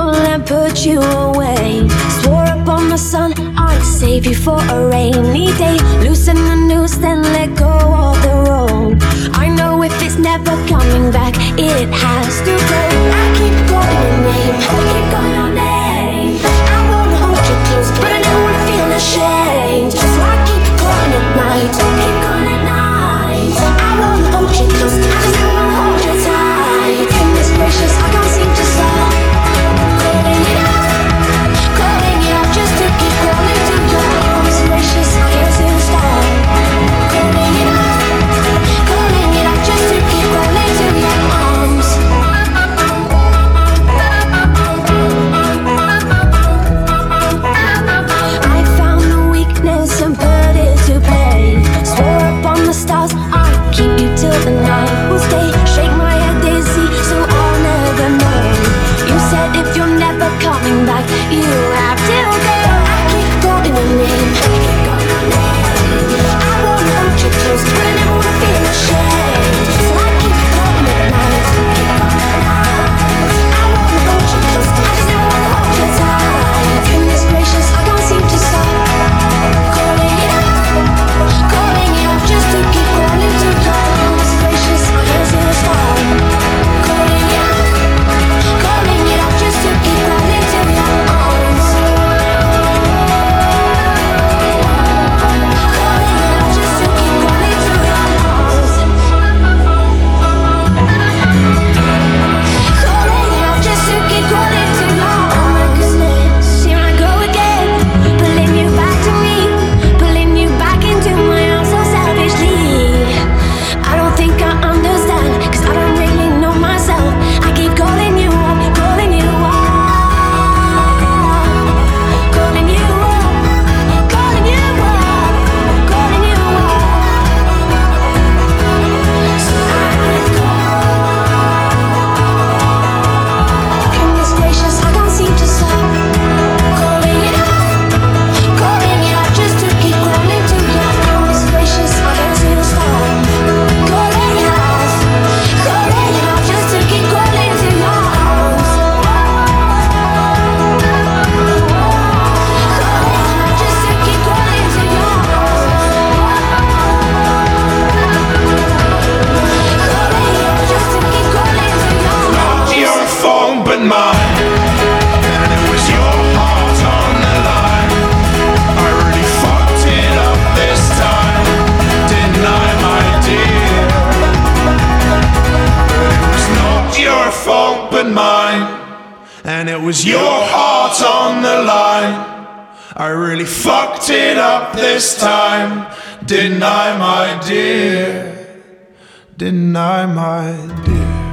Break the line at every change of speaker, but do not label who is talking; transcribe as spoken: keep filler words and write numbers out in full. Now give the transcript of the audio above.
people and put you away. Swore up on the sun I'd save you for a rainy day. Loosen the noose, then let go of the rope. I know if it's never coming back, it has to go. I keep calling your name, I keep calling your name. I wanna hold you close, but I don't wanna feel ashamed. So I keep calling at night, keep calling at night. I wanna hold you close, I just don't wanna hold you tight. Goodness gracious, I can't seem to stop calling it out, calling it out just to keep calling to your arms. Gracious, I can't seem to stop calling it out, calling it out just to keep calling to your arms. I found the weakness and put it to play. Swore up on the stars I'd keep you till the night will stay. Shake my head dizzy so I'll never know. You said if you're never coming back, you have to go. I keep calling your name, I keep calling your name. I wanna hold you close, but I never wanna feel ashamed. So I keep calling at night, keep calling at night. I wanna hold you close, I just don't wanna hold you tight. Goodness gracious, I can't seem to stop calling it out, calling it out just to keep calling to your arms. Gracious, I can't seem to stop calling it out, calling it out just to keep calling to your arms. Calling it out just to keep calling to your arms. Calling it out just to keep calling to your arms. Here I go again, pulling you back to me, pulling you back into my arms so savagely. I don't think I understand, cause I don't really know myself. I keep calling you up, calling you up, calling you up, calling you up, calling you up. So I call. Goodness gracious, I can't seem to stop calling it out, calling it out just to keep calling to your arms. Gracious, I can't seem to stop calling it out, calling it out just to keep calling to your arms. Calling it out just to keep calling to your arms.
Not your phone, but mine. And it was your heart on the line. I really fucked it up this time, didn't I, my dear? But it was not your fault, but mine. And it was your heart on the line. I really fucked it up this time, didn't I, my dear? Didn't I, my dear?